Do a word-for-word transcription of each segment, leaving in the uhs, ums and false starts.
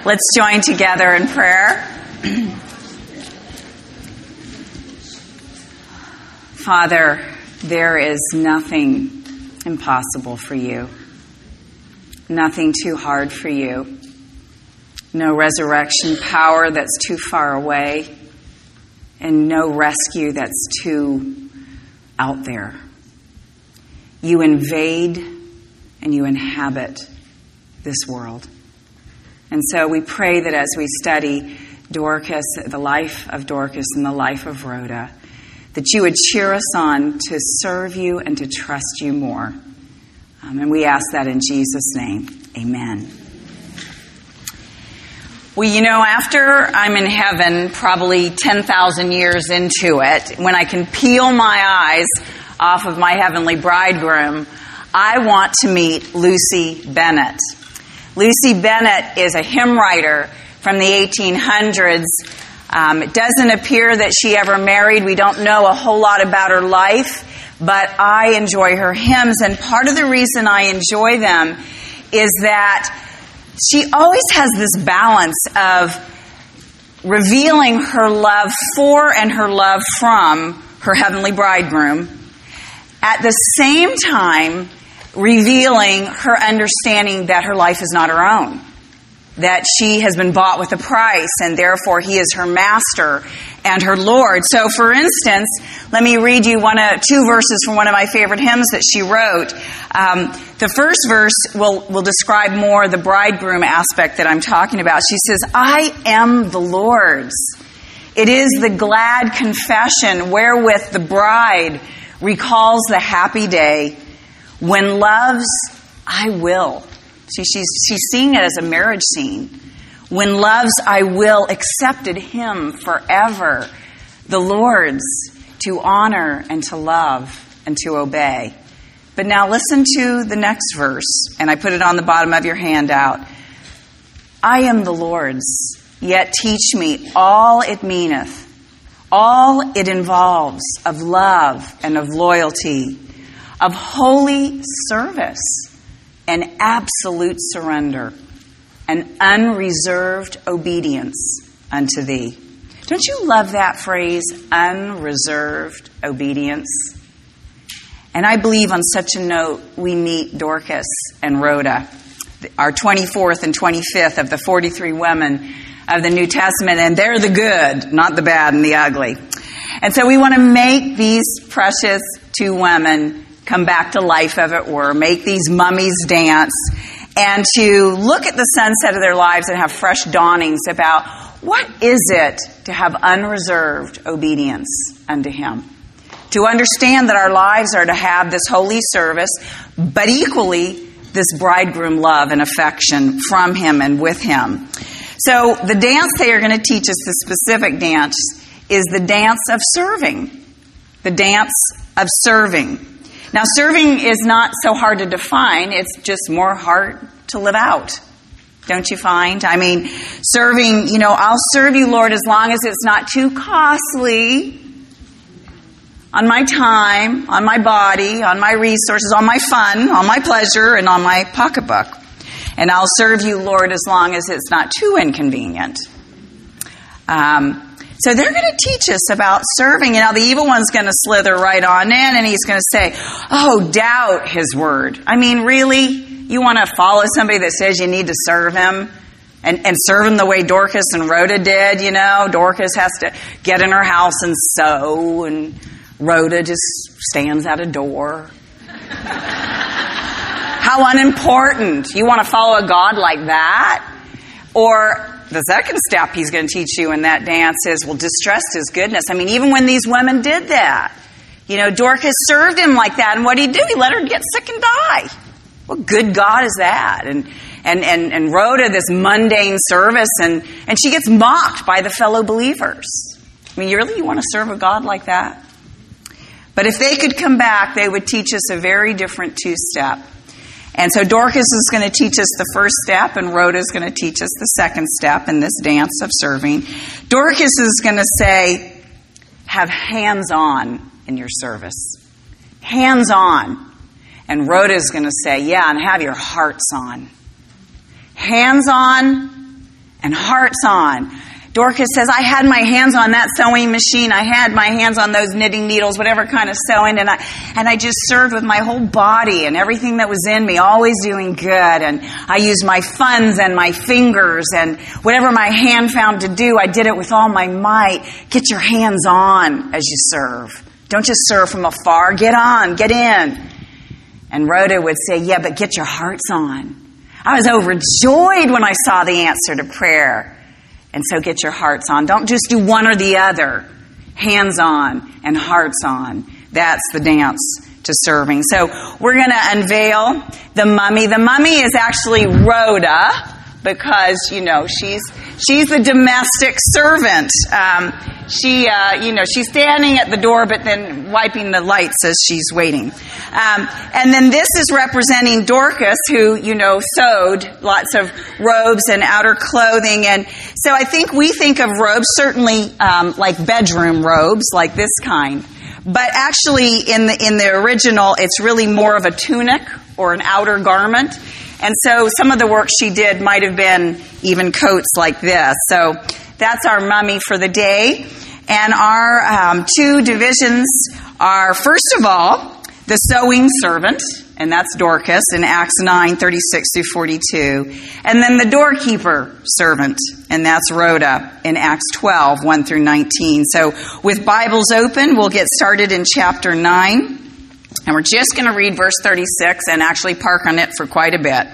Let's join together in prayer. Father, there is nothing impossible for you. Nothing too hard for you. No resurrection power that's too far away. And no rescue that's too out there. You invade and you inhabit this world. And so we pray that as we study Dorcas, the life of Dorcas and the life of Rhoda, that you would cheer us on to serve you and to trust you more. Um, and we ask that in Jesus' name. Amen. Well, you know, after I'm in heaven, probably ten thousand years into it, when I can peel my eyes off of my heavenly bridegroom, I want to meet Lucy Bennett. Lucy Bennett is a hymn writer from the eighteen hundreds. Um, it doesn't appear that she ever married. We don't know a whole lot about her life, but I enjoy her hymns. And part of the reason I enjoy them is that she always has this balance of revealing her love for and her love from her heavenly bridegroom, at the same time revealing her understanding that her life is not her own, that she has been bought with a price, and therefore he is her master and her Lord. So, for instance, let me read you one of two verses from one of my favorite hymns that she wrote. Um, the first verse will, will describe more the bridegroom aspect that I'm talking about. She says, "I am the Lord's. It is the glad confession wherewith the bride recalls the happy day when love's I will." See, she's, she's seeing it as a marriage scene. When love's I will accepted him forever, the Lord's to honor and to love and to obey. But now listen to the next verse, and I put it on the bottom of your handout. "I am the Lord's, yet teach me all it meaneth, all it involves of love and of loyalty, of holy service and absolute surrender, and unreserved obedience unto thee." Don't you love that phrase, unreserved obedience? And I believe on such a note, we meet Dorcas and Rhoda, our twenty-fourth and twenty-fifth of the forty-three women of the New Testament, and they're the good, not the bad and the ugly. And so we want to make these precious two women come back to life, as it were, make these mummies dance, and to look at the sunset of their lives and have fresh dawnings about what is it to have unreserved obedience unto him. To understand that our lives are to have this holy service, but equally this bridegroom love and affection from him and with him. So the dance they are going to teach us, the specific dance, is the dance of serving. The dance of serving. Now, serving is not so hard to define. It's just more hard to live out. Don't you find? I mean, serving, you know, I'll serve you, Lord, as long as it's not too costly on my time, on my body, on my resources, on my fun, on my pleasure, and on my pocketbook. And I'll serve you, Lord, as long as it's not too inconvenient. Um, so they're going to teach us about serving. And now the evil one's going to slither right on in, and he's going to say, "Oh, doubt his word." I mean, really? You want to follow somebody that says you need to serve him? And, and serve him the way Dorcas and Rhoda did, you know? Dorcas has to get in her house and sew, and Rhoda just stands at a door. How unimportant. You want to follow a God like that? Or the second step he's going to teach you in that dance is, well, distrust his goodness. I mean, even when these women did that, you know, Dorcas served him like that, and what did he do? He let her get sick and die. What good God is that? And and and, and Rhoda, this mundane service, and, and she gets mocked by the fellow believers. I mean, you really you want to serve a God like that? But if they could come back, they would teach us a very different two-step. And so Dorcas is going to teach us the first step, and Rhoda is going to teach us the second step in this dance of serving. Dorcas is going to say, have hands-on in your service. Hands-on. And Rhoda is going to say, yeah, and have your hearts on. Hands-on and hearts on. Dorcas says, I had my hands on that sewing machine. I had my hands on those knitting needles, whatever kind of sewing. And I, and I just served with my whole body and everything that was in me, always doing good. And I used my funds and my fingers and whatever my hand found to do, I did it with all my might. Get your hands on as you serve. Don't just serve from afar. Get on, get in. And Rhoda would say, yeah, but get your hearts on. I was overjoyed when I saw the answer to prayer. And so get your hearts on. Don't just do one or the other. Hands on and hearts on. That's the dance to serving. So we're going to unveil the mummy. The mummy is actually Rhoda because, you know, she's she's the domestic servant. Um, she, uh, you know, she's standing at the door but then wiping the lights as she's waiting. Um, and then this is representing Dorcas, who, you know, sewed lots of robes and outer clothing. And so I think we think of robes, certainly um, like bedroom robes, like this kind. But actually, in the in the original, it's really more of a tunic or an outer garment. And so some of the work she did might have been even coats like this. So that's our mummy for the day. And our um, two divisions are, first of all, the sewing servant, and that's Dorcas in Acts nine, thirty-six through forty-two. And then the doorkeeper servant, and that's Rhoda in Acts twelve, one through nineteen. So with Bibles open, we'll get started in chapter nine. And we're just going to read verse thirty-six and actually park on it for quite a bit.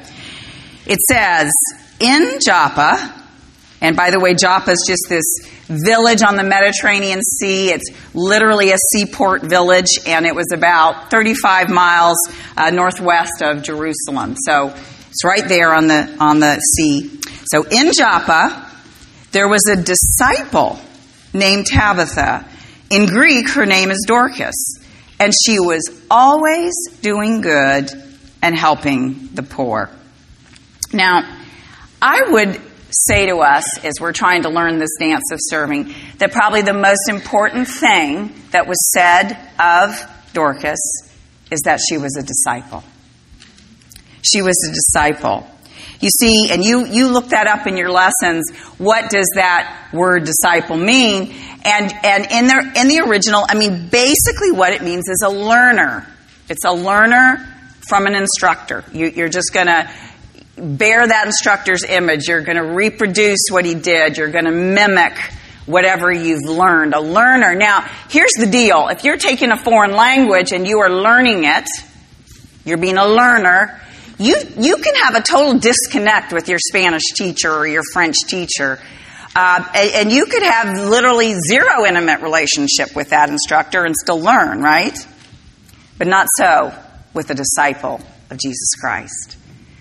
It says, in Joppa, and by the way, Joppa is just this village on the Mediterranean Sea. It's literally a seaport village, and it was about thirty-five miles uh, northwest of Jerusalem. So it's right there on the on the sea. So in Joppa, there was a disciple named Tabitha. In Greek, her name is Dorcas. And she was always doing good and helping the poor. Now, I would say to us, as we're trying to learn this dance of serving, that probably the most important thing that was said of Dorcas is that she was a disciple. She was a disciple. You see, and you, you look that up in your lessons, what does that word disciple mean? And and in the in the original, I mean, basically what it means is a learner. It's a learner from an instructor. You, you're just going to bear that instructor's image. You're going to reproduce what he did. You're going to mimic whatever you've learned. A learner. Now, here's the deal. If you're taking a foreign language and you are learning it, you're being a learner, you you can have a total disconnect with your Spanish teacher or your French teacher. Uh, and you could have literally zero intimate relationship with that instructor and still learn, right? But not so with a disciple of Jesus Christ.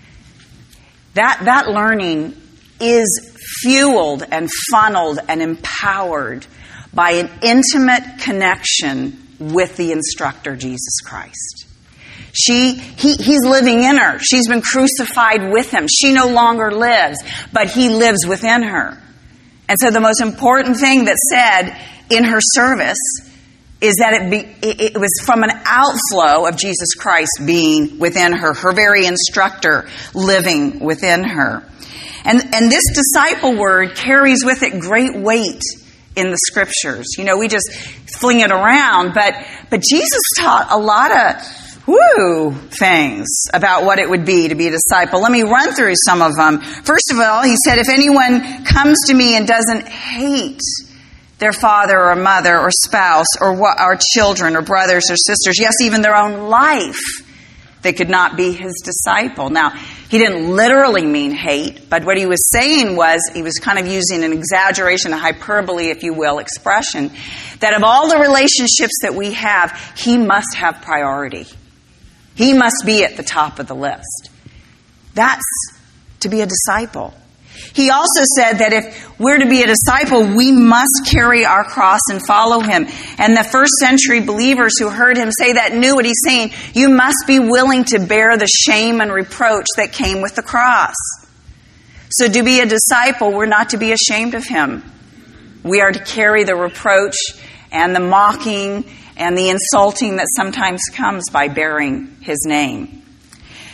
That, that learning is fueled and funneled and empowered by an intimate connection with the instructor, Jesus Christ. She, he, he's living in her. She's been crucified with him. She no longer lives, but he lives within her. And so the most important thing that's said in her service is that it, be, it, it was from an outflow of Jesus Christ being within her, her very instructor living within her. And, and this disciple word carries with it great weight in the scriptures. You know, we just fling it around, but, but Jesus taught a lot of Woo! things about what it would be to be a disciple. Let me run through some of them. First of all, he said, if anyone comes to me and doesn't hate their father or mother or spouse or what, or children or brothers or sisters, yes, even their own life, they could not be his disciple. Now, he didn't literally mean hate, but what he was saying was, he was kind of using an exaggeration, a hyperbole, if you will, expression, that of all the relationships that we have, he must have priority. He must be at the top of the list. That's to be a disciple. He also said that if we're to be a disciple, we must carry our cross and follow him. And the first century believers who heard him say that knew what he's saying. You must be willing to bear the shame and reproach that came with the cross. So to be a disciple, we're not to be ashamed of him. We are to carry the reproach and the mocking and the insulting that sometimes comes by bearing his name.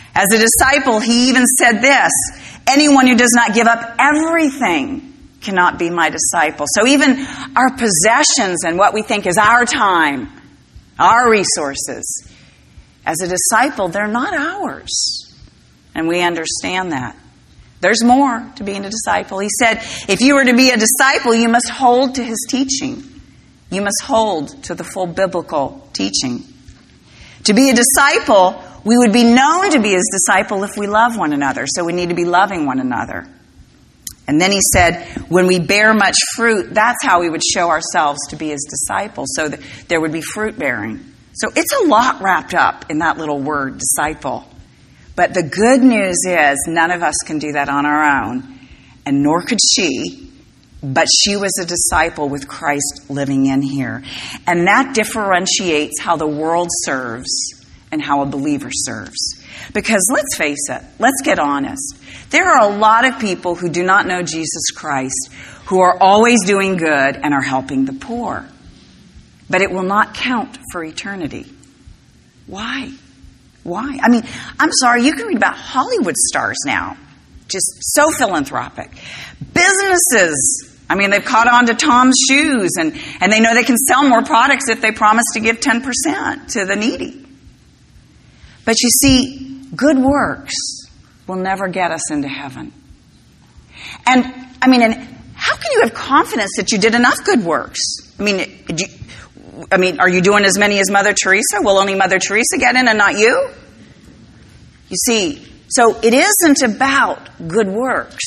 As a disciple, he even said this, anyone who does not give up everything cannot be my disciple. So even our possessions and what we think is our time, our resources, as a disciple, they're not ours. And we understand that. There's more to being a disciple. He said, if you were to be a disciple, you must hold to his teaching. You must hold to the full biblical teaching. To be a disciple, we would be known to be his disciple if we love one another. So we need to be loving one another. And then he said, when we bear much fruit, that's how we would show ourselves to be his disciples. So that there would be fruit bearing. So it's a lot wrapped up in that little word, disciple. But the good news is none of us can do that on our own, and nor could she, but she was a disciple with Christ living in here. And that differentiates how the world serves and how a believer serves. Because let's face it, let's get honest. There are a lot of people who do not know Jesus Christ, who are always doing good and are helping the poor. But it will not count for eternity. Why? Why? I mean, I'm sorry, you can read about Hollywood stars now. Just so philanthropic. Businesses, I mean, they've caught on to Tom's shoes, and, and they know they can sell more products if they promise to give ten percent to the needy. But you see, good works will never get us into heaven. And, I mean, and how can you have confidence that you did enough good works? I mean, you, I mean, are you doing as many as Mother Teresa? Will only Mother Teresa get in and not you? You see, so it isn't about good works.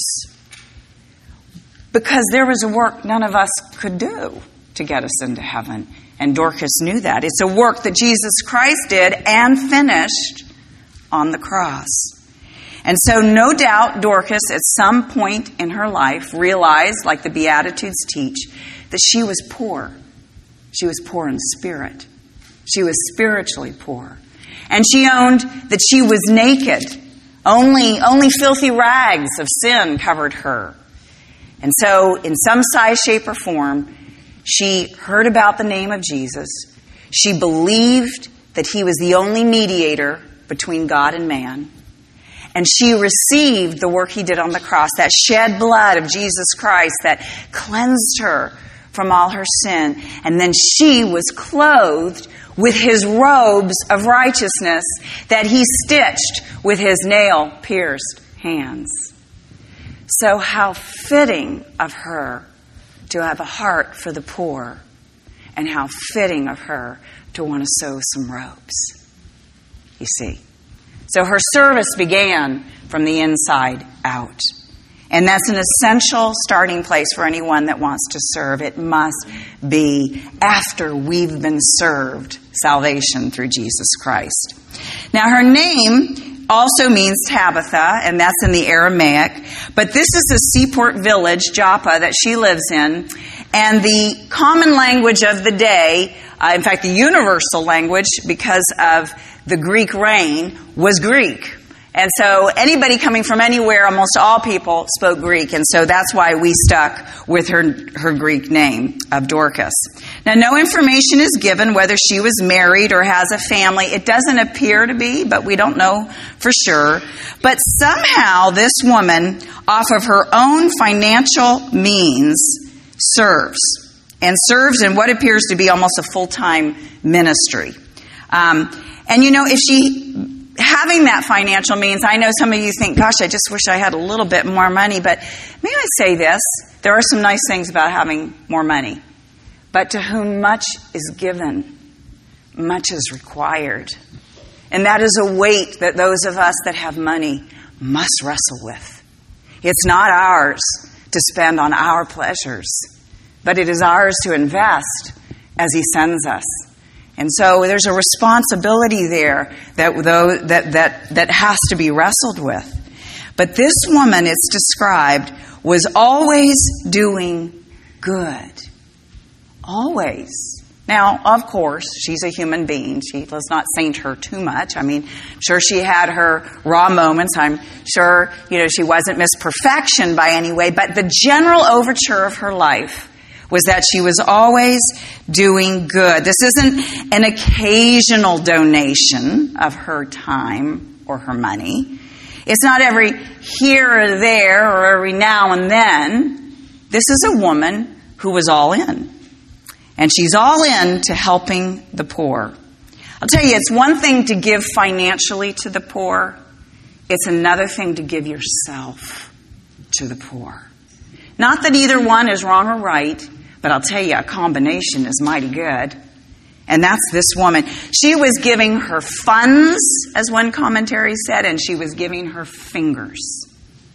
Because there was a work none of us could do to get us into heaven. And Dorcas knew that. It's a work that Jesus Christ did and finished on the cross. And so no doubt Dorcas at some point in her life realized, like the Beatitudes teach, that she was poor. She was poor in spirit. She was spiritually poor. And she owned that she was naked. Only, only filthy rags of sin covered her. And so, in some size, shape, or form, she heard about the name of Jesus. She believed that he was the only mediator between God and man. And she received the work he did on the cross, that shed blood of Jesus Christ that cleansed her from all her sin. And then she was clothed with his robes of righteousness that he stitched with his nail-pierced hands. So how fitting of her to have a heart for the poor, and how fitting of her to want to sew some robes. You see. So her service began from the inside out. And that's an essential starting place for anyone that wants to serve. It must be after we've been served salvation through Jesus Christ. Now, her name also means Tabitha, and that's in the Aramaic. But this is the seaport village, Joppa, that she lives in. And the common language of the day, uh, in fact, the universal language, because of the Greek reign, was Greek. And so anybody coming from anywhere, almost all people spoke Greek. And so that's why we stuck with her, her Greek name of Dorcas. Now, no information is given whether she was married or has a family. It doesn't appear to be, but we don't know for sure. But somehow this woman, off of her own financial means, serves. And serves in what appears to be almost a full-time ministry. Um, and you know, if she... Having that financial means, I know some of you think, gosh, I just wish I had a little bit more money. But may I say this? There are some nice things about having more money. But to whom much is given, much is required. And that is a weight that those of us that have money must wrestle with. It's not ours to spend on our pleasures, but it is ours to invest as he sends us. And so there's a responsibility there that that that that has to be wrestled with. But this woman, it's described, was always doing good. Always. Now, of course, she's a human being. She, let's not saint her too much. I mean, I'm sure she had her raw moments. I'm sure, you know, she wasn't Miss Perfection by any way. But the general overture of her life was that she was always doing good. This isn't an occasional donation of her time for her money. It's not every here or there or every now and then. This is a woman who was all in. And she's all in to helping the poor. I'll tell you, it's one thing to give financially to the poor. It's another thing to give yourself to the poor. Not that either one is wrong or right, but I'll tell you, a combination is mighty good. And that's this woman. She was giving her funds, as one commentary said, and she was giving her fingers.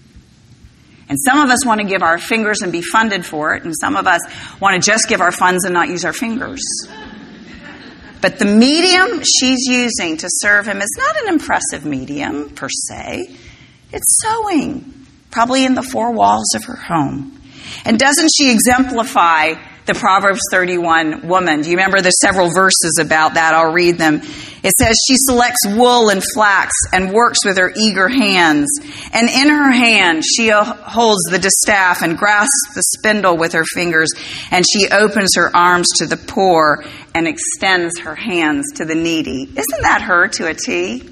And some of us want to give our fingers and be funded for it, and some of us want to just give our funds and not use our fingers. But the medium she's using to serve him is not an impressive medium, per se. It's sewing, probably in the four walls of her home. And doesn't she exemplify the Proverbs thirty-one woman? Do you remember there's several verses about that? I'll read them. It says, she selects wool and flax and works with her eager hands. And in her hand she holds the distaff and grasps the spindle with her fingers. And she opens her arms to the poor and extends her hands to the needy. Isn't that her to a T?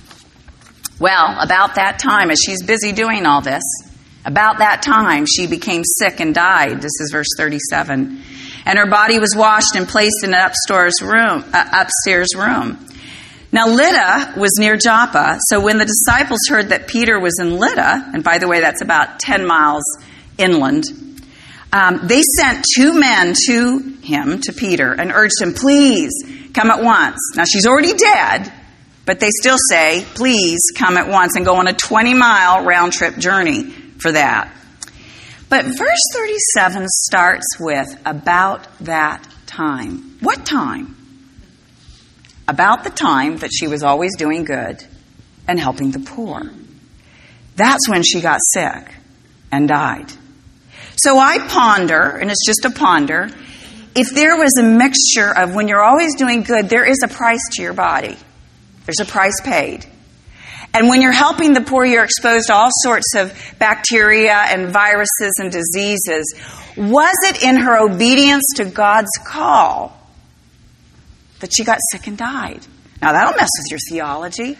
Well, about that time, as she's busy doing all this, about that time, she became sick and died. This is verse thirty-seven. And her body was washed and placed in an upstairs room. Uh, upstairs room. Now, Lydda was near Joppa. So when the disciples heard that Peter was in Lydda, and by the way, that's about ten miles inland, um, they sent two men to him, to Peter, and urged him, please come at once. Now, she's already dead, but they still say, please come at once, and go on a twenty-mile round-trip journey for that. But verse thirty-seven starts with, about that time. What time? About the time that she was always doing good and helping the poor. That's when she got sick and died. So I ponder, and it's just a ponder, if there was a mixture of when you're always doing good, there is a price to your body. There's a price paid. And when you're helping the poor, you're exposed to all sorts of bacteria and viruses and diseases. Was it in her obedience to God's call that she got sick and died? Now, that'll mess with your theology.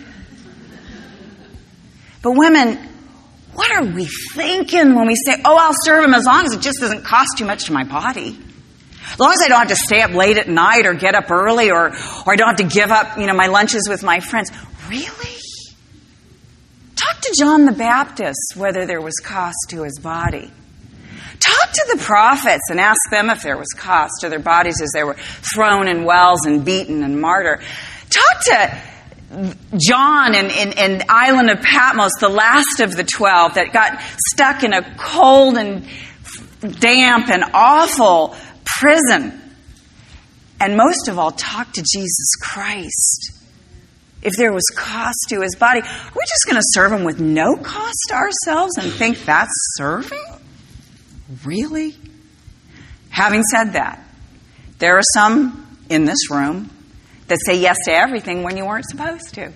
But women, what are we thinking when we say, oh, I'll serve him as long as it just doesn't cost too much to my body? As long as I don't have to stay up late at night or get up early or, or I don't have to give up, you know, my lunches with my friends. Really? Talk to John the Baptist whether there was cost to his body. Talk to the prophets and ask them if there was cost to their bodies as they were thrown in wells and beaten and martyred. Talk to John in, in, in the island of Patmos, the last of the twelve that got stuck in a cold and damp and awful prison. And most of all, talk to Jesus Christ. If there was cost to his body, are we just going to serve him with no cost to ourselves and think that's serving? Really? Having said that, there are some in this room that say yes to everything when you weren't supposed to.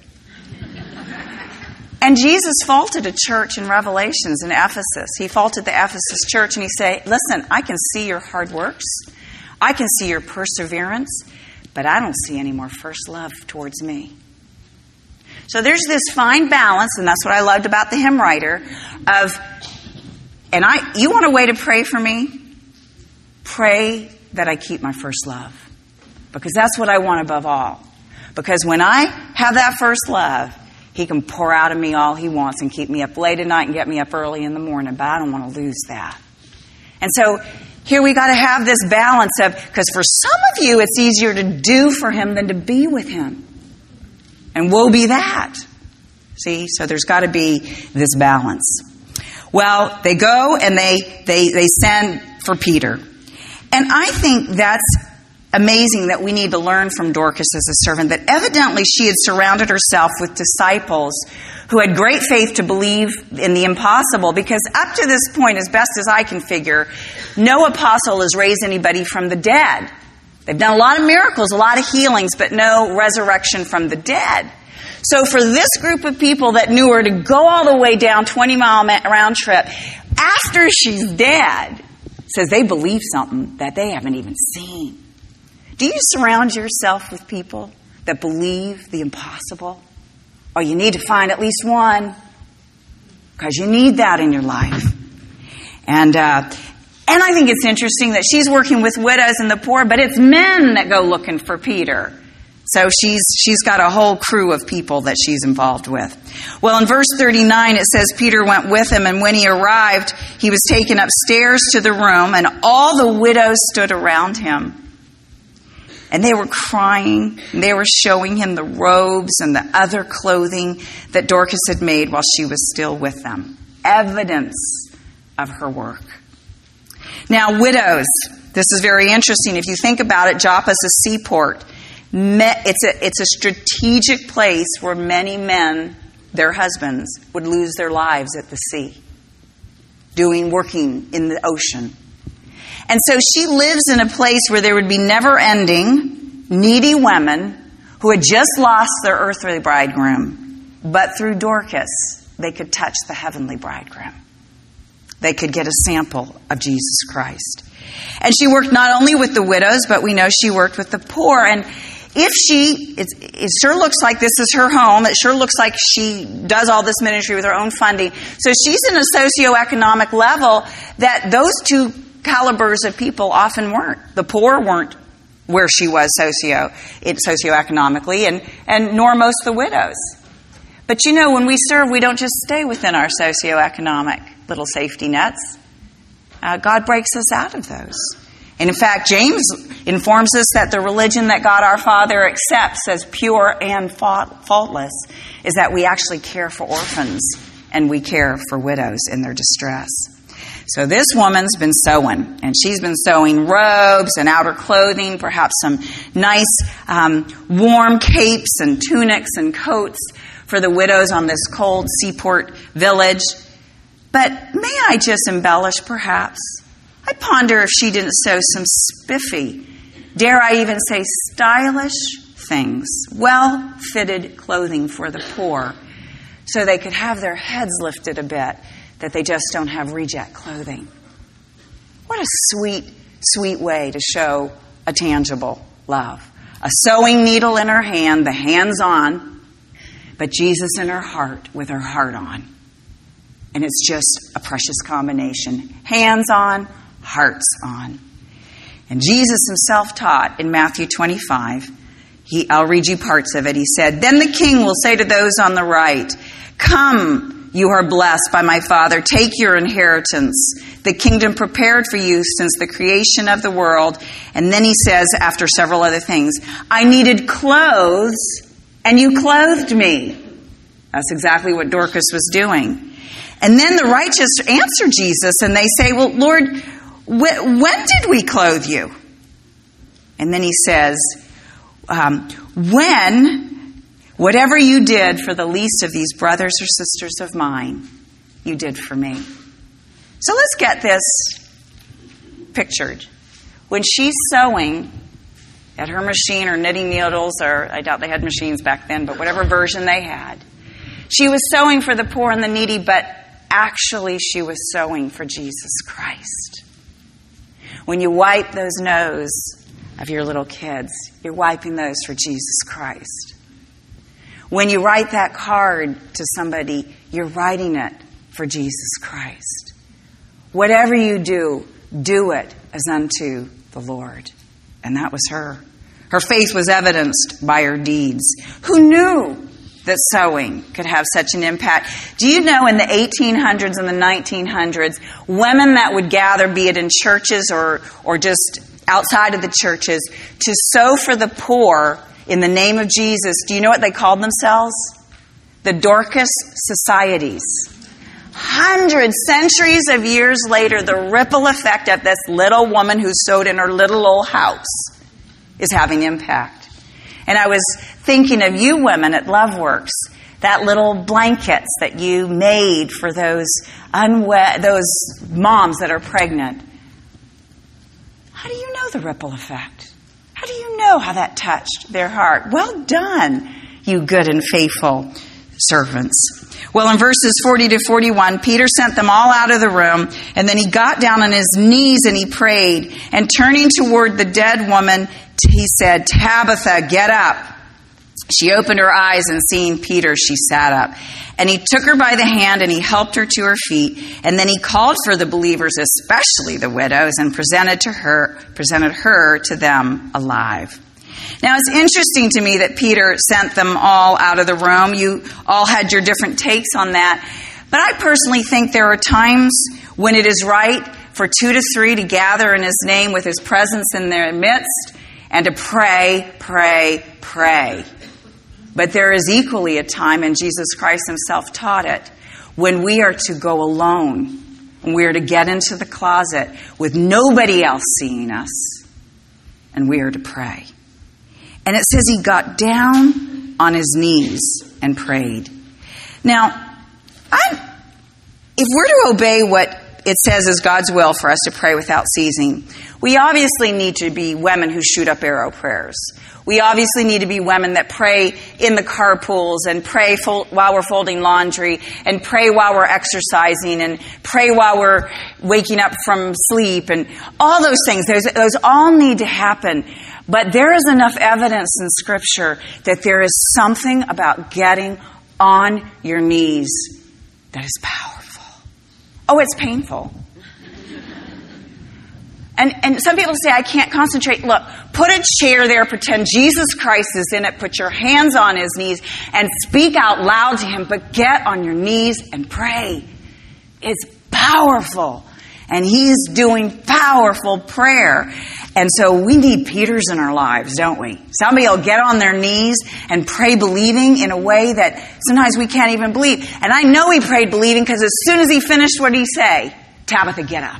And Jesus faulted a church in Revelations in Ephesus. He faulted the Ephesus church and he said, listen, I can see your hard works. I can see your perseverance, but I don't see any more first love towards me. So there's this fine balance, and that's what I loved about the hymn writer, of, and I, you want a way to pray for me? Pray that I keep my first love. Because that's what I want above all. Because when I have that first love, he can pour out of me all he wants and keep me up late at night and get me up early in the morning, but I don't want to lose that. And so here we got to have this balance of, because for some of you it's easier to do for him than to be with him. And woe be that. See, so there's got to be this balance. Well, they go and they, they, they send for Peter. And I think that's amazing that we need to learn from Dorcas as a servant, that evidently she had surrounded herself with disciples who had great faith to believe in the impossible, because up to this point, as best as I can figure, no apostle has raised anybody from the dead. They've done a lot of miracles, a lot of healings, but no resurrection from the dead. So for this group of people that knew her to go all the way down twenty mile round trip after she's dead, says they believe something that they haven't even seen. Do you surround yourself with people that believe the impossible? Oh, you need to find at least one, because you need that in your life. And uh, and I think it's interesting that she's working with widows and the poor, but it's men that go looking for Peter. So she's she's got a whole crew of people that she's involved with. Well, in verse thirty-nine, it says Peter went with him, and when he arrived, he was taken upstairs to the room, and all the widows stood around him. And they were crying. And they were showing him the robes and the other clothing that Dorcas had made while she was still with them. Evidence of her work. Now, widows, this is very interesting. If you think about it, Joppa's a seaport. It's a, it's a strategic place where many men, their husbands, would lose their lives at the sea, doing, working in the ocean. And so she lives in a place where there would be never-ending, needy women who had just lost their earthly bridegroom, but through Dorcas, they could touch the heavenly bridegroom. They could get a sample of Jesus Christ. And she worked not only with the widows, but we know she worked with the poor. And if she, it, it sure looks like this is her home. It sure looks like she does all this ministry with her own funding. So she's in a socioeconomic level that those two calibers of people often weren't. The poor weren't where she was socio, it, socioeconomically, and, and nor most the widows. But you know, when we serve, we don't just stay within our socioeconomic little safety nets. Uh, God breaks us out of those. And in fact, James informs us that the religion that God our Father accepts as pure and faultless is that we actually care for orphans and we care for widows in their distress. So this woman's been sewing, and she's been sewing robes and outer clothing, perhaps some nice um, warm capes and tunics and coats for the widows on this cold seaport village. But may I just embellish, perhaps? I ponder if she didn't sew some spiffy, dare I even say stylish things, well-fitted clothing for the poor, so they could have their heads lifted a bit, that they just don't have reject clothing. What a sweet, sweet way to show a tangible love. A sewing needle in her hand, the hands on, but Jesus in her heart with her heart on. And it's just a precious combination. Hands on, hearts on. And Jesus himself taught in Matthew twenty-five, he, I'll read you parts of it. He said, "Then the king will say to those on the right, 'Come, you are blessed by my Father. Take your inheritance, the kingdom prepared for you since the creation of the world.'" And then he says, after several other things, "I needed clothes, and you clothed me." That's exactly what Dorcas was doing. And then the righteous answer Jesus, and they say, "Well, Lord, wh- when did we clothe you?" And then he says, um, when... "Whatever you did for the least of these brothers or sisters of mine, you did for me." So let's get this pictured. When she's sewing at her machine or knitting needles, or I doubt they had machines back then, but whatever version they had, she was sewing for the poor and the needy, but actually she was sewing for Jesus Christ. When you wipe those nose of your little kids, you're wiping those for Jesus Christ. When you write that card to somebody, you're writing it for Jesus Christ. Whatever you do, do it as unto the Lord. And that was her. Her faith was evidenced by her deeds. Who knew that sewing could have such an impact? Do you know in the eighteen hundreds and the nineteen hundreds, women that would gather, be it in churches or, or just outside of the churches, to sew for the poor in the name of Jesus, do you know what they called themselves? The Dorcas Societies. Hundreds, centuries of years later, the ripple effect of this little woman who sewed in her little old house is having impact. And I was thinking of you women at LoveWorks, that little blankets that you made for those unwed, those moms that are pregnant. How do you know the ripple effect? How do you know how that touched their heart? Well done, you good and faithful servants. Well, in verses forty to forty-one, Peter sent them all out of the room, and then he got down on his knees and he prayed. And turning toward the dead woman, he said, "Tabitha, get up." She opened her eyes, and seeing Peter, she sat up. And he took her by the hand, and he helped her to her feet. And then he called for the believers, especially the widows, and presented to her, presented her to them alive. Now, it's interesting to me that Peter sent them all out of the room. You all had your different takes on that. But I personally think there are times when it is right for two to three to gather in his name with his presence in their midst and to pray, pray, pray. But there is equally a time, and Jesus Christ himself taught it, when we are to go alone, and we are to get into the closet with nobody else seeing us, and we are to pray. And it says he got down on his knees and prayed. Now, I, if we're to obey what it says is God's will for us to pray without ceasing, we obviously need to be women who shoot up arrow prayers. We obviously need to be women that pray in the carpools and pray fo- while we're folding laundry and pray while we're exercising and pray while we're waking up from sleep and all those things. Those, those all need to happen. But there is enough evidence in Scripture that there is something about getting on your knees that is powerful. Oh, it's painful. And and some people say, I can't concentrate. Look, put a chair there, pretend Jesus Christ is in it, put your hands on his knees, and speak out loud to him, but get on your knees and pray. It's powerful. And he's doing powerful prayer. And so we need Peters in our lives, don't we? Somebody will get on their knees and pray believing in a way that sometimes we can't even believe. And I know he prayed believing because as soon as he finished, what did he say? Tabitha, get up.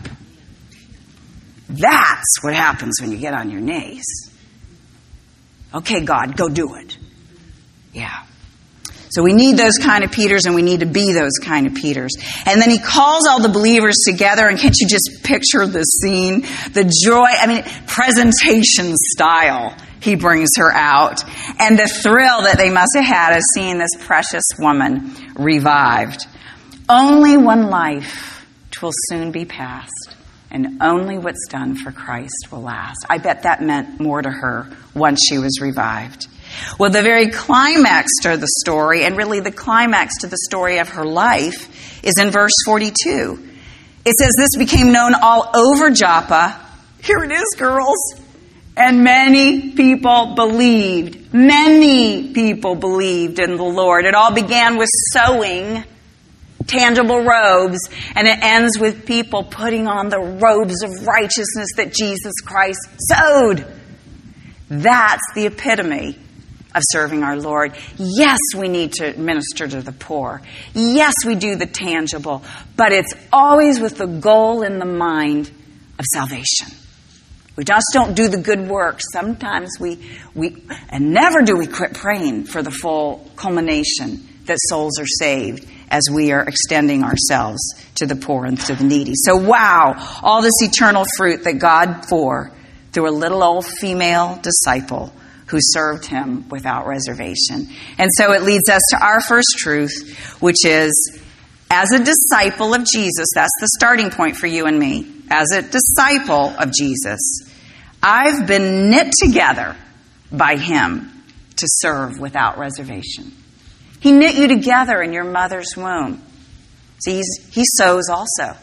That's what happens when you get on your knees. Okay, God, go do it. Yeah. So we need those kind of Peters, and we need to be those kind of Peters. And then he calls all the believers together, and can't you just picture the scene? The joy, I mean, presentation style, he brings her out. And the thrill that they must have had of seeing this precious woman revived. Only one life will soon be past, and only what's done for Christ will last. I bet that meant more to her once she was revived. Well, the very climax to the story, and really the climax to the story of her life, is in verse forty-two. It says, this became known all over Joppa. Here it is, girls. And many people believed. Many people believed in the Lord. It all began with sewing tangible robes, and it ends with people putting on the robes of righteousness that Jesus Christ sewed. That's the epitome of serving our Lord. Yes, we need to minister to the poor. Yes, we do the tangible, but it's always with the goal in the mind of salvation. We just don't do the good work. Sometimes we, we, and never do we quit praying for the full culmination that souls are saved as we are extending ourselves to the poor and to the needy. So wow, all this eternal fruit that God bore through a little old female disciple who served him without reservation. And so it leads us to our first truth, which is, as a disciple of Jesus, that's the starting point for you and me. As a disciple of Jesus, I've been knit together by him to serve without reservation. He knit you together in your mother's womb. See, he's, he sews also.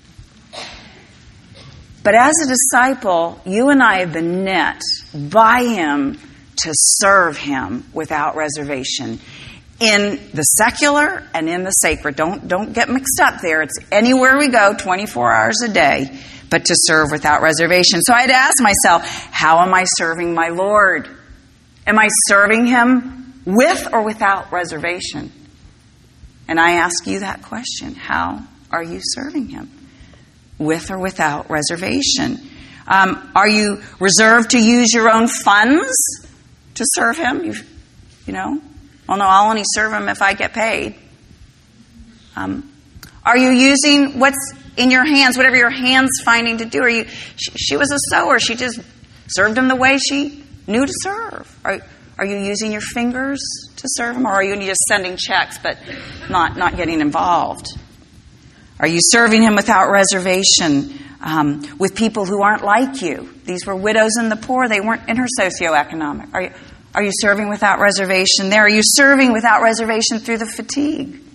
But as a disciple, you and I have been knit by him to serve him without reservation. In the secular and in the sacred. Don't, don't get mixed up there. It's anywhere we go, twenty-four hours a day, but to serve without reservation. So I had to ask myself, how am I serving my Lord? Am I serving him with or without reservation? And I ask you that question. How are you serving him? With or without reservation? Um, are you reserved to use your own funds to serve him? You, you know? Oh no, I'll only serve him if I get paid. Um, are you using what's in your hands, whatever your hands finding to do? Are you? She, she was a sower. She just served him the way she knew to serve. Are, are you using your fingers to serve him, or are you just sending checks but not not getting involved? Are you serving him without reservation um, with people who aren't like you? These were widows and the poor. They weren't in her socioeconomic. Are you, Are you serving without reservation there? Are you serving without reservation through the fatigue? You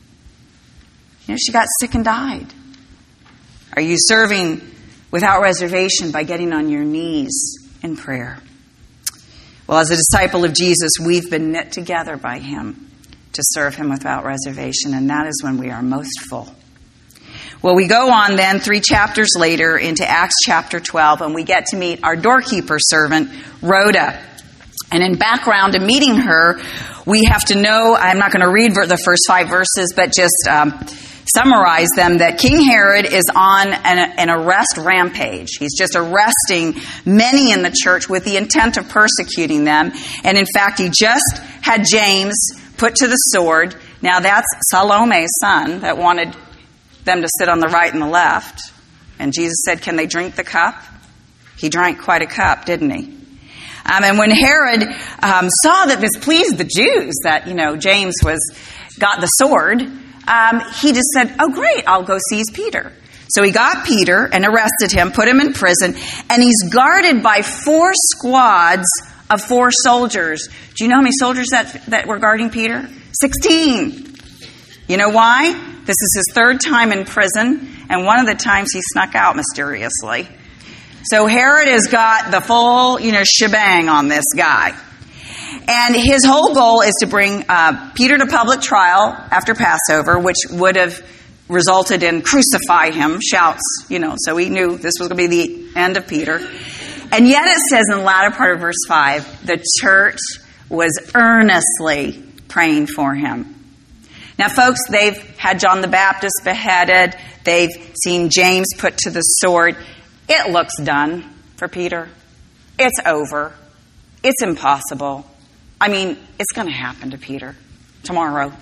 know, she got sick and died. Are you serving without reservation by getting on your knees in prayer? Well, as a disciple of Jesus, we've been knit together by him to serve him without reservation, and that is when we are most full. Well, we go on then three chapters later into Acts chapter twelve, and we get to meet our doorkeeper servant, Rhoda. And in background to meeting her, we have to know, I'm not going to read the first five verses, but just um, summarize them, that King Herod is on an, an arrest rampage. He's just arresting many in the church with the intent of persecuting them. And in fact, he just had James put to the sword. Now that's Salome's son that wanted them to sit on the right and the left. And Jesus said, can they drink the cup? He drank quite a cup, didn't he? Um, and when Herod um, saw that this pleased the Jews, that, you know, James was got the sword, um, he just said, oh, great, I'll go seize Peter. So he got Peter and arrested him, put him in prison, and he's guarded by four squads of four soldiers. Do you know how many soldiers that, that were guarding Peter? Sixteen. You know why? This is his third time in prison, and one of the times he snuck out mysteriously. So Herod has got the full, you know, shebang on this guy. And his whole goal is to bring uh, Peter to public trial after Passover, which would have resulted in crucify him, shouts, you know, so he knew this was going to be the end of Peter. And yet it says in the latter part of verse five, the church was earnestly praying for him. Now, folks, they've had John the Baptist beheaded. They've seen James put to the sword. It looks done for Peter. It's over. It's impossible. I mean, it's going to happen to Peter tomorrow.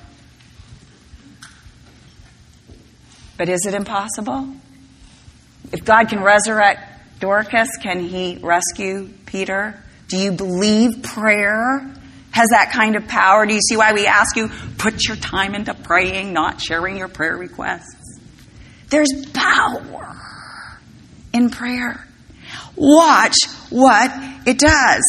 But is it impossible? If God can resurrect Dorcas, can he rescue Peter? Do you believe prayer has that kind of power? Do you see why we ask you, put your time into praying, not sharing your prayer requests? There's power in prayer. Watch what it does.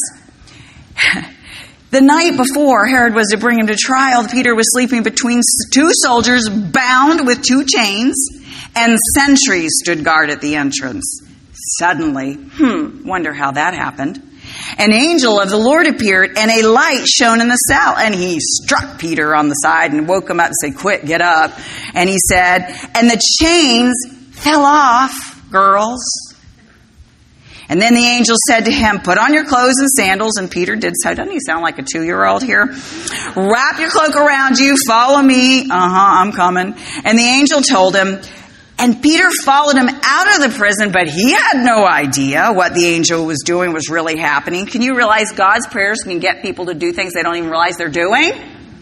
The night before Herod was to bring him to trial, Peter was sleeping between two soldiers bound with two chains, and sentries stood guard at the entrance. Suddenly, hmm, wonder how that happened. An angel of the Lord appeared, and a light shone in the cell. And he struck Peter on the side and woke him up and said, quick, get up. And he said, and the chains fell off, girls. And then the angel said to him, put on your clothes and sandals. And Peter did so. Doesn't he sound like a two-year-old here? Wrap your cloak around you. Follow me. Uh-huh, I'm coming. And the angel told him, and Peter followed him out of the prison, but he had no idea what the angel was doing was really happening. Can you realize God's prayers can get people to do things they don't even realize they're doing?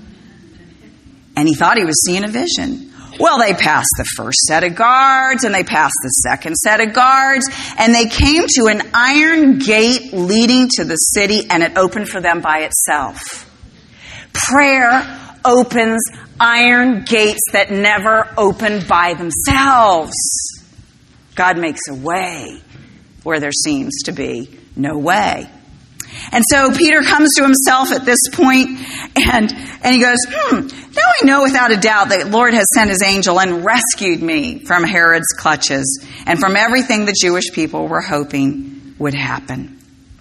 And he thought he was seeing a vision. Well, they passed the first set of guards, and they passed the second set of guards, and they came to an iron gate leading to the city, and it opened for them by itself. Prayer opens iron gates that never open by themselves. God makes a way where there seems to be no way. And so Peter comes to himself at this point, and, and he goes, hmm, now I know without a doubt that the Lord has sent his angel and rescued me from Herod's clutches and from everything the Jewish people were hoping would happen.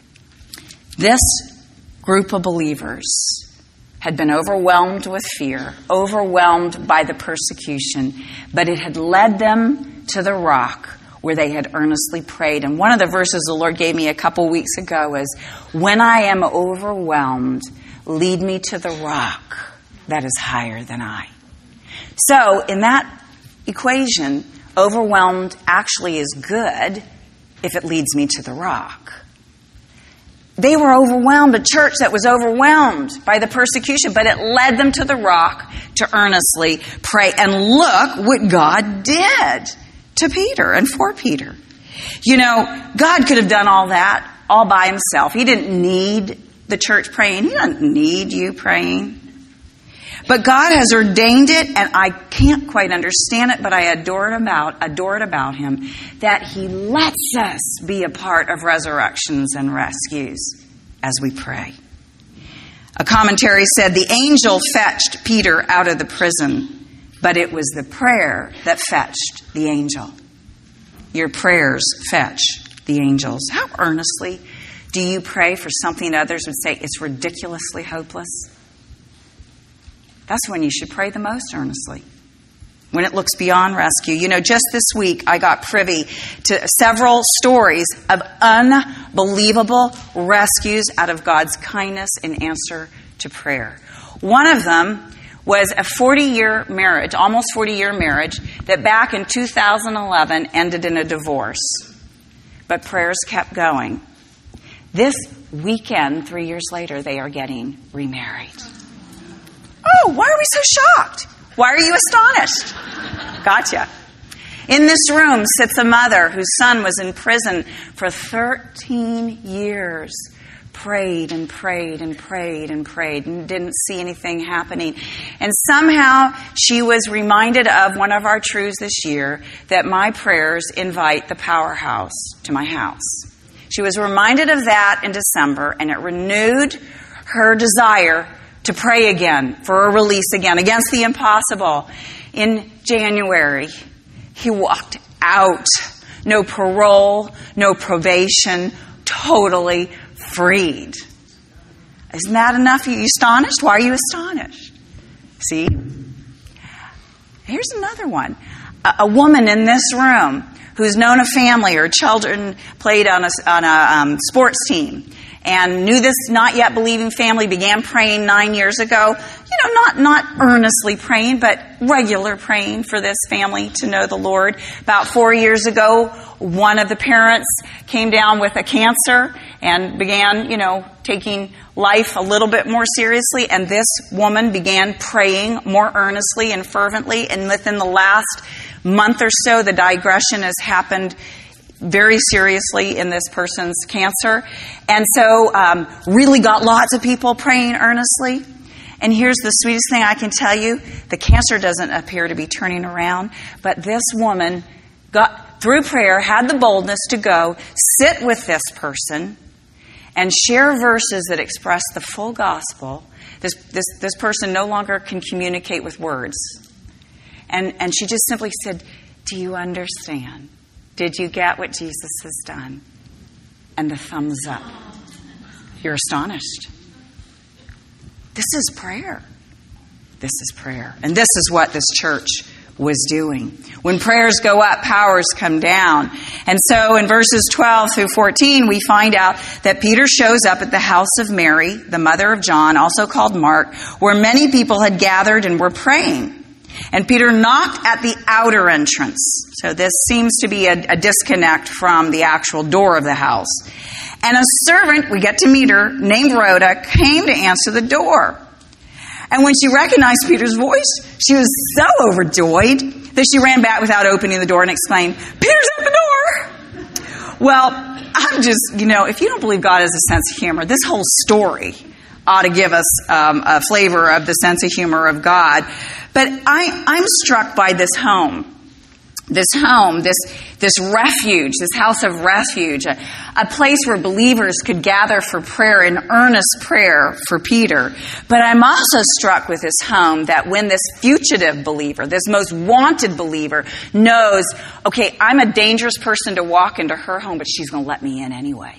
This group of believers had been overwhelmed with fear, overwhelmed by the persecution, but it had led them to the rock where they had earnestly prayed. And one of the verses the Lord gave me a couple weeks ago is, when I am overwhelmed, lead me to the rock that is higher than I. So in that equation, overwhelmed actually is good if it leads me to the rock. They were overwhelmed, a church that was overwhelmed by the persecution, but it led them to the rock to earnestly pray. And look what God did to Peter and for Peter. You know, God could have done all that all by himself. He didn't need the church praying. He doesn't need you praying. But God has ordained it, and I can't quite understand it, but I adore it about, adore it about him, that he lets us be a part of resurrections and rescues as we pray. A commentary said, the angel fetched Peter out of the prison, but it was the prayer that fetched the angel. Your prayers fetch the angels. How earnestly do you pray for something others would say it's ridiculously hopeless? That's when you should pray the most earnestly. When it looks beyond rescue. You know, just this week I got privy to several stories of unbelievable rescues out of God's kindness in answer to prayer. One of them was a forty-year marriage, almost forty-year marriage, that back in two thousand eleven ended in a divorce. But prayers kept going. This weekend, three years later, they are getting remarried. Oh, why are we so shocked? Why are you astonished? Gotcha. In this room sits a mother whose son was in prison for thirteen years. Prayed and prayed and prayed and prayed and didn't see anything happening. And somehow she was reminded of one of our truths this year, that my prayers invite the powerhouse to my house. She was reminded of that in December, and it renewed her desire to pray again, for a release again, against the impossible. In January, he walked out. No parole, no probation, totally freed. Isn't that enough? Are you astonished? Why are you astonished? See? Here's another one. A, a woman in this room who's known a family or children played on a, on a um, sports team and knew this not yet believing family, began praying nine years ago. You know, not, not earnestly praying, but regular praying for this family to know the Lord. About four years ago, one of the parents came down with a cancer and began, you know, taking life a little bit more seriously. And this woman began praying more earnestly and fervently. And within the last month or so, the digression has happened very seriously in this person's cancer. And so um, really got lots of people praying earnestly. And here's the sweetest thing I can tell you. The cancer doesn't appear to be turning around. But this woman got through prayer, had the boldness to go, sit with this person, and share verses that express the full gospel. This, this, this person no longer can communicate with words. And, and she just simply said, do you understand? Did you get what Jesus has done? And the thumbs up. You're astonished. This is prayer. This is prayer. And this is what this church was doing. When prayers go up, powers come down. And so in verses twelve through fourteen, we find out that Peter shows up at the house of Mary, the mother of John, also called Mark, where many people had gathered and were praying. And Peter knocked at the outer entrance. So this seems to be a, a disconnect from the actual door of the house. And a servant, we get to meet her, named Rhoda, came to answer the door. And when she recognized Peter's voice, she was so overjoyed that she ran back without opening the door and exclaimed, Peter's at the door! Well, I'm just, you know, if you don't believe God has a sense of humor, this whole story ought to give us um, a flavor of the sense of humor of God. But I, I'm struck by this home. This home, this this refuge, this house of refuge, a, a place where believers could gather for prayer, in earnest prayer for Peter. But I'm also struck with this home that when this fugitive believer, this most wanted believer, knows, okay, I'm a dangerous person to walk into her home, but she's going to let me in anyway.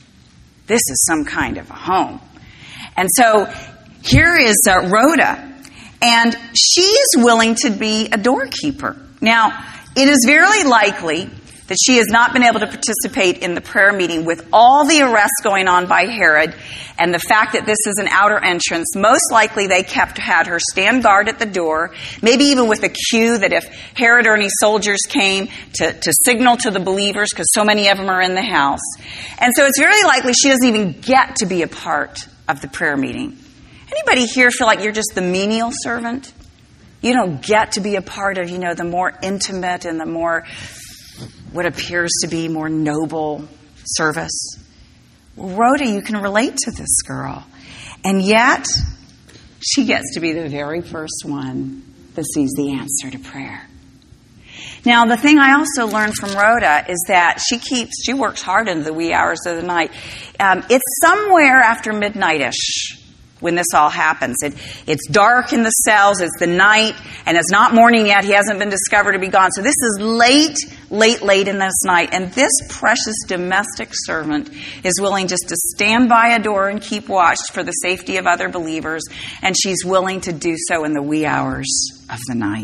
This is some kind of a home. And so here is uh, Rhoda, and she's willing to be a doorkeeper. Now, it is very likely that she has not been able to participate in the prayer meeting with all the arrests going on by Herod and the fact that this is an outer entrance. Most likely they kept had her stand guard at the door, maybe even with a cue that if Herod or any soldiers came to, to signal to the believers, because so many of them are in the house. And so it's very likely she doesn't even get to be a part of the prayer meeting. Anybody here feel like you're just the menial servant? You don't get to be a part of, you know, the more intimate and the more, what appears to be more noble service. Well, Rhoda, you can relate to this girl. And yet, she gets to be the very first one that sees the answer to prayer. Now, the thing I also learned from Rhoda is that she keeps, she works hard into the wee hours of the night. Um, it's somewhere after midnight-ish when this all happens. It, it's dark in the cells, it's the night, and it's not morning yet. He hasn't been discovered to be gone. So this is late, late, late in this night. And this precious domestic servant is willing just to stand by a door and keep watch for the safety of other believers. And she's willing to do so in the wee hours of the night.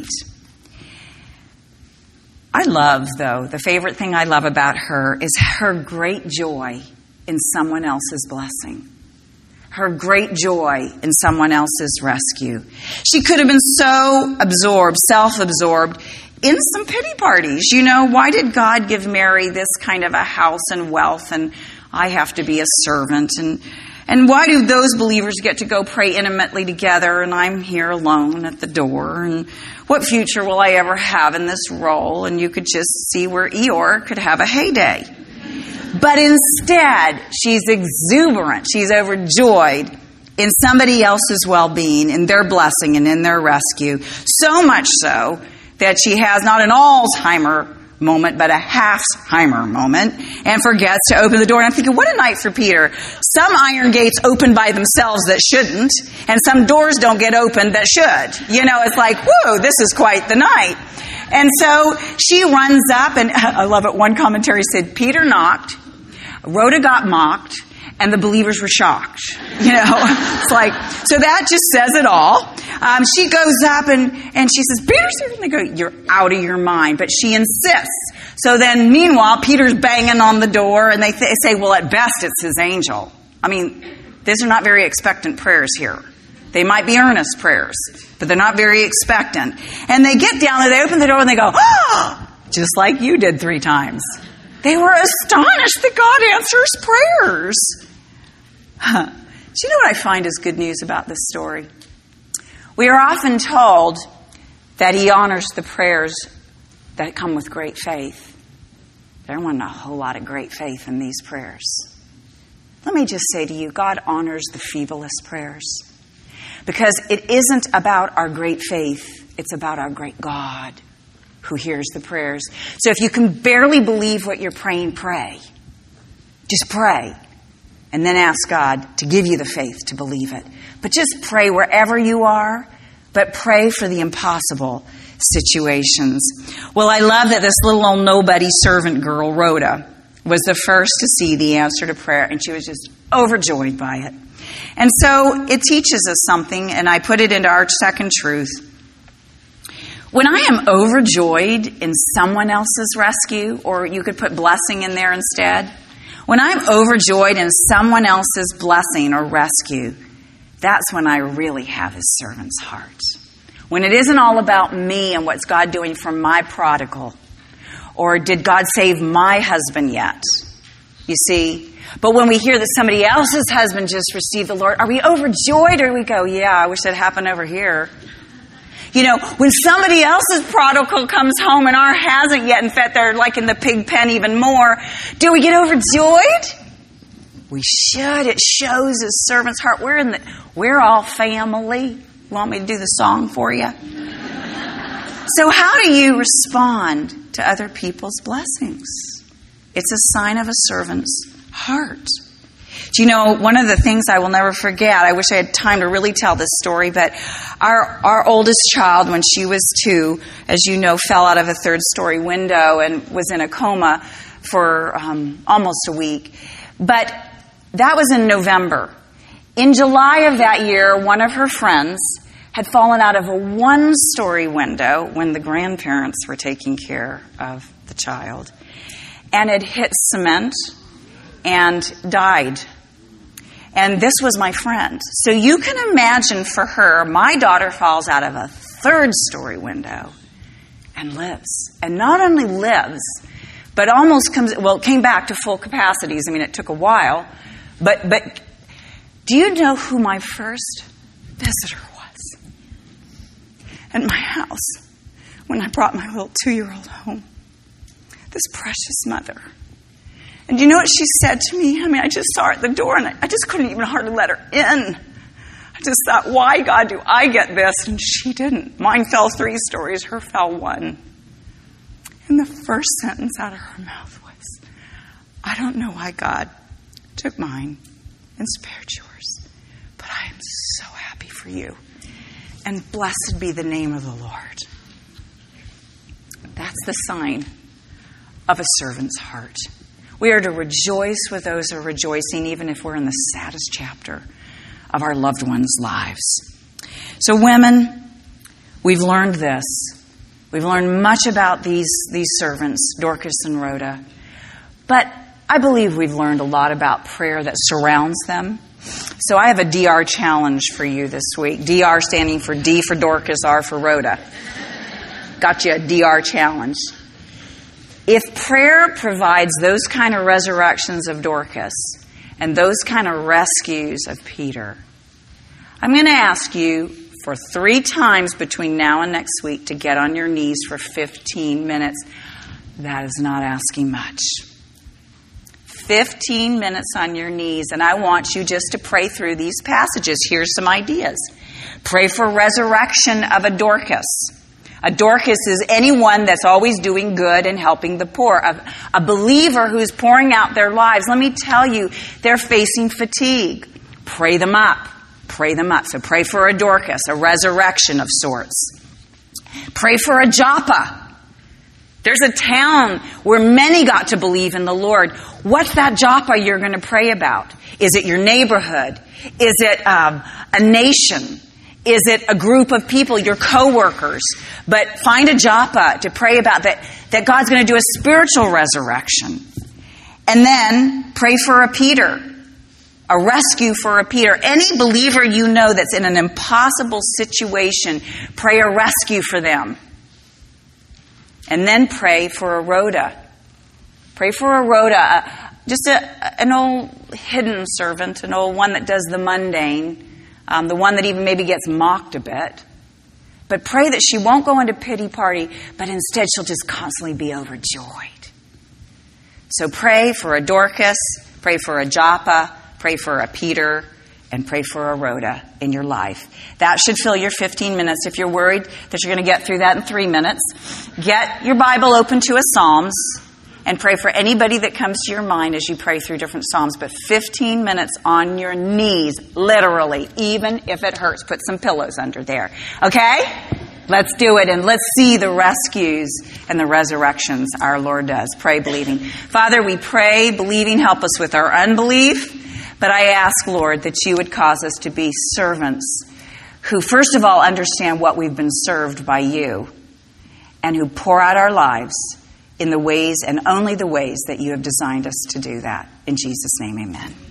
I love, though, the favorite thing I love about her is her great joy in someone else's blessing. Her great joy in someone else's rescue. She could have been so absorbed, self-absorbed, in some pity parties. You know, why did God give Mary this kind of a house and wealth, and I have to be a servant? And and why do those believers get to go pray intimately together, and I'm here alone at the door? And what future will I ever have in this role? And you could just see where Eeyore could have a heyday. But instead, she's exuberant. She's overjoyed in somebody else's well-being, in their blessing, and in their rescue. So much so that she has not an Alzheimer moment, but a half-Heimer moment, and forgets to open the door. And I'm thinking, what a night for Peter. Some iron gates open by themselves that shouldn't, and some doors don't get opened that should. You know, it's like, whoa, this is quite the night. And so she runs up, and I love it. One commentary said, Peter knocked, Rhoda got mocked, and the believers were shocked. You know, it's like, so that just says it all. Um, she goes up and, and she says, Peter's here. And they go, you're out of your mind. But she insists. So then, meanwhile, Peter's banging on the door, and they th- say, well, at best, it's his angel. I mean, these are not very expectant prayers here. They might be earnest prayers, but they're not very expectant. And they get down there, they open the door, and they go, oh, just like you did three times. They were astonished that God answers prayers. Huh. Do you know what I find is good news about this story? We are often told that he honors the prayers that come with great faith. There wasn't a whole lot of great faith in these prayers. Let me just say to you, God honors the feeblest prayers. Because it isn't about our great faith, it's about our great God who hears the prayers. So if you can barely believe what you're praying, pray. Just pray. And then ask God to give you the faith to believe it. But just pray wherever you are, but pray for the impossible situations. Well, I love that this little old nobody servant girl, Rhoda, was the first to see the answer to prayer, and she was just overjoyed by it. And so it teaches us something, and I put it into our second truth. When I am overjoyed in someone else's rescue, or you could put blessing in there instead, when I'm overjoyed in someone else's blessing or rescue, that's when I really have his servant's heart. When it isn't all about me and what's God doing for my prodigal, or did God save my husband yet? You see? But when we hear that somebody else's husband just received the Lord, are we overjoyed, or we go, yeah, I wish that happened over here? You know, when somebody else's prodigal comes home and our hasn't yet, in fact, they're like in the pig pen even more, do we get overjoyed? We should. It shows his servant's heart. We're in the, we're all family. Want me to do the song for you? So how do you respond to other people's blessings? It's a sign of a servant's heart. Do you know, one of the things I will never forget, I wish I had time to really tell this story, but our our oldest child, when she was two, as you know, fell out of a third-story window and was in a coma for um, almost a week. But that was in November. In July of that year, one of her friends had fallen out of a one-story window when the grandparents were taking care of the child, and had hit cement and died. And this was my friend. So you can imagine for her, my daughter falls out of a third-story window and lives. And not only lives, but almost comes, well, came back to full capacities. I mean, it took a while. But, but do you know who my first visitor was? At my house, when I brought my little two-year-old home. This precious mother. And you know what she said to me? I mean, I just saw her at the door, and I, I just couldn't even hardly let her in. I just thought, why, God, do I get this? And she didn't. Mine fell three stories. Her fell one. And the first sentence out of her mouth was, I don't know why God took mine and spared yours, but I am for you. And blessed be the name of the Lord. That's the sign of a servant's heart. We are to rejoice with those who are rejoicing, even if we're in the saddest chapter of our loved ones' lives. So women, we've learned this. We've learned much about these, these servants, Dorcas and Rhoda. But I believe we've learned a lot about prayer that surrounds them. So I have a D R challenge for you this week. D R standing for D for Dorcas, R for Rhoda. Got you a D R challenge. If prayer provides those kind of resurrections of Dorcas and those kind of rescues of Peter, I'm going to ask you for three times between now and next week to get on your knees for fifteen minutes. That is not asking much. fifteen minutes on your knees, and I want you just to pray through these passages. Here's some ideas. Pray for resurrection of a Dorcas. A Dorcas is anyone that's always doing good and helping the poor. A, a believer who's pouring out their lives. Let me tell you, they're facing fatigue. Pray them up. Pray them up. So pray for a Dorcas, a resurrection of sorts. Pray for a Joppa. There's a town where many got to believe in the Lord. What's that Joppa you're going to pray about? Is it your neighborhood? Is it um, a nation? Is it a group of people, your coworkers? But find a Joppa to pray about that, that God's going to do a spiritual resurrection. And then pray for a Peter, a rescue for a Peter. Any believer you know that's in an impossible situation, pray a rescue for them. And then pray for a Rhoda. Pray for a Rhoda, uh, just a, an old hidden servant, an old one that does the mundane. Um, the one that even maybe gets mocked a bit. But pray that she won't go into pity party, but instead she'll just constantly be overjoyed. So pray for a Dorcas, pray for a Joppa, pray for a Peter, and pray for a Rhoda in your life. That should fill your fifteen minutes. If you're worried that you're going to get through that in three minutes, get your Bible open to a Psalms and pray for anybody that comes to your mind as you pray through different Psalms. But fifteen minutes on your knees, literally, even if it hurts. Put some pillows under there. Okay? Let's do it, and let's see the rescues and the resurrections our Lord does. Pray believing. Father, we pray believing. Help us with our unbelief. But I ask, Lord, that you would cause us to be servants who, first of all, understand what we've been served by you and who pour out our lives in the ways and only the ways that you have designed us to do that. In Jesus' name, amen.